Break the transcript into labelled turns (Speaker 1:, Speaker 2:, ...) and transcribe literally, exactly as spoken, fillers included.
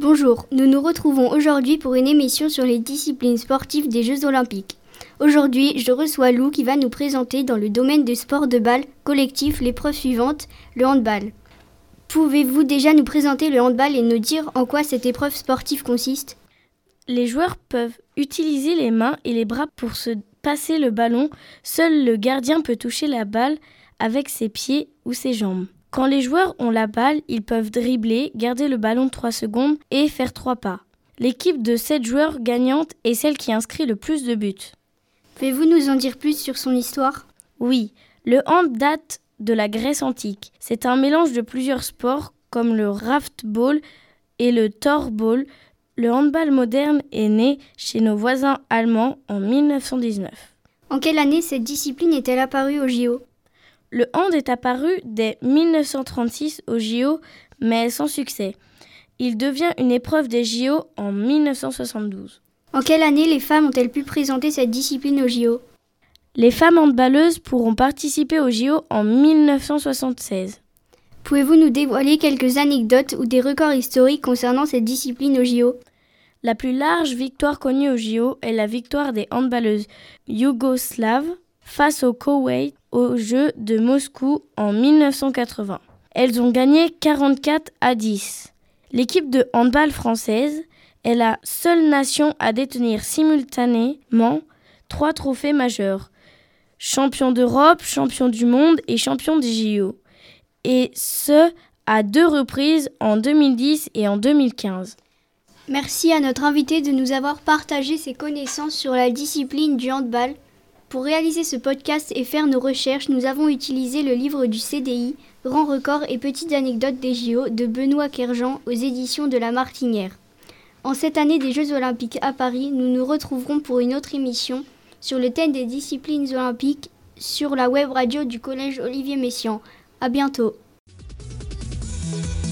Speaker 1: Bonjour, nous nous retrouvons aujourd'hui pour une émission sur les disciplines sportives des Jeux Olympiques. Aujourd'hui, je reçois Lou qui va nous présenter dans le domaine du sport de balle collectif l'épreuve suivante, le handball. Pouvez-vous déjà nous présenter le handball et nous dire en quoi cette épreuve sportive consiste ?
Speaker 2: Les joueurs peuvent utiliser les mains et les bras pour se passer le ballon. Seul le gardien peut toucher la balle avec ses pieds ou ses jambes. Quand les joueurs ont la balle, ils peuvent dribbler, garder le ballon trois secondes et faire trois pas. L'équipe de sept joueurs gagnante est celle qui inscrit le plus de buts.
Speaker 1: Pouvez-vous nous en dire plus sur son histoire ?
Speaker 2: Oui, le hand date de la Grèce antique. C'est un mélange de plusieurs sports comme le raftball et le torball. Le handball moderne est né chez nos voisins allemands en mille neuf cent dix-neuf.
Speaker 1: En quelle année cette discipline est-elle apparue au J O ?
Speaker 2: Le hand est apparu dès mille neuf cent trente-six au J O, mais sans succès. Il devient une épreuve des J O en mille neuf cent soixante-douze.
Speaker 1: En quelle année les femmes ont-elles pu présenter cette discipline au J O ?
Speaker 2: Les femmes handballeuses pourront participer au J O en mille neuf cent soixante-seize.
Speaker 1: Pouvez-vous nous dévoiler quelques anecdotes ou des records historiques concernant cette discipline au J O ?
Speaker 2: La plus large victoire connue au J O est la victoire des handballeuses yougoslaves face au Koweït aux Jeux de Moscou en mille neuf cent quatre-vingts. Elles ont gagné quarante-quatre à dix. L'équipe de handball française est la seule nation à détenir simultanément trois trophées majeurs. Champion d'Europe, champion du monde et champion des J O. Et ce, à deux reprises en deux mille dix et en deux mille quinze.
Speaker 1: Merci à notre invité de nous avoir partagé ses connaissances sur la discipline du handball. Pour réaliser ce podcast et faire nos recherches, nous avons utilisé le livre du C D I, Grands records et petites anecdotes des J O de Benoît Kerjean aux éditions de La Martinière. En cette année des Jeux Olympiques à Paris, nous nous retrouverons pour une autre émission sur le thème des disciplines olympiques sur la web radio du Collège Olivier Messiaen. À bientôt.